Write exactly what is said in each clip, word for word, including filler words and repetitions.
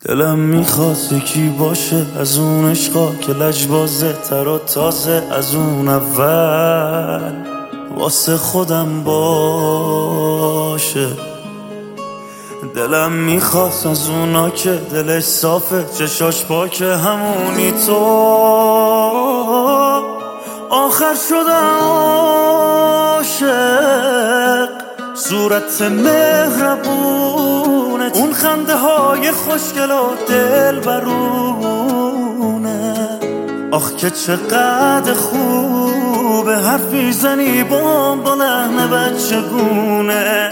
دلم میخواد یکی باشه از اون عشقا که لجبازه تر و تازه از اون اول واسه خودم باشه. دلم میخواد از اونا که دلش صافه چشاش پاکه همونی تو آخر شدم عاشق. صورت مهربونت اون خنده های خوشگل و دل برونه، آخ که چقدر خوبه حرفی زنی با با لحن بچگونه.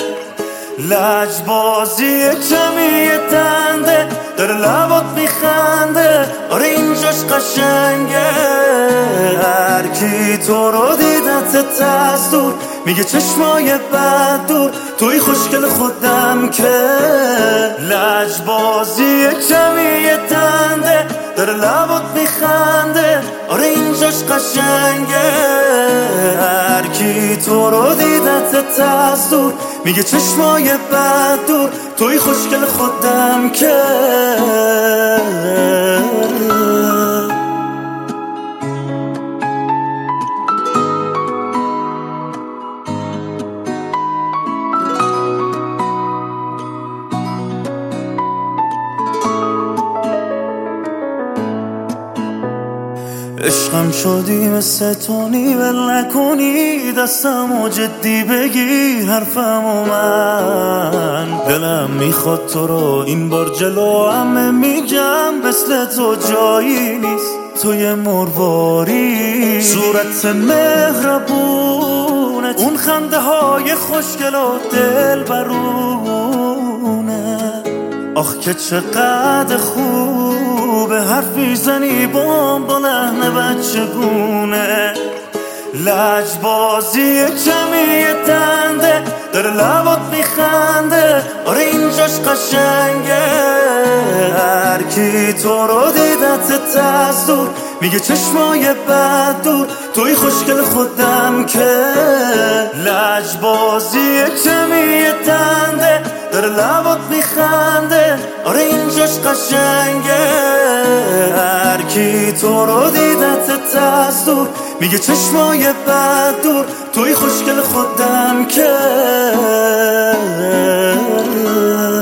لجبازی کمی دنده داره لبات میخنده، آره اینجاش قشنگه. هر کی تو رو دیدت از دور میگه چشمای بد دور، توی خوشگل خودم که. لجبازی کمی دنده داره لبات میخنده، آره اینجاش قشنگه. هر کی تو رو دیدت از دور میگه چشمای بد دور، توی خوشگل خودم که. عشقم شدی مثل تونی ول نکنی دستم و جدی بگی حرفم و من. دلم میخواد تو رو این بار جلو همه میگم مثل تو جایی نیست توی مرواری. صورت مهربونت اون خنده های خوشگل و دل برونه، آخ که چقدر خوبه حرفی زنی با با لحن بچگونه. لجبازی کمی دنده داره لبات میخنده، آره اینجاش قشنگه. هر کی تو رو دیدت از دور میگه چشمای بد دور، توی خوشگل خودم که. لجبازی کمی دنده داره لبات میخنده، آره اینجاش قشنگه. هر کی تو رو دیدت از دور میگه چشمای بد دور، توی خوشگل خودم که.